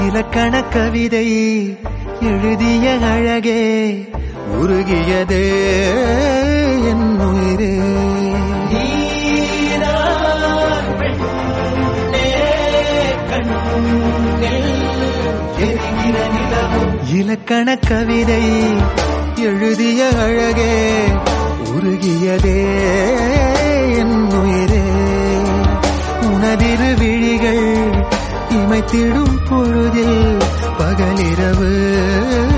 இலக்கண கவிதை எழுதிய அழகே உருகியதே என் உயிரே. இலக்கண கவிதை எழுதிய அழகே உருகியதே என் உயிரே. உனதிரு விழிகள் இமைத்திடும் பொழுதில் பகலிரவு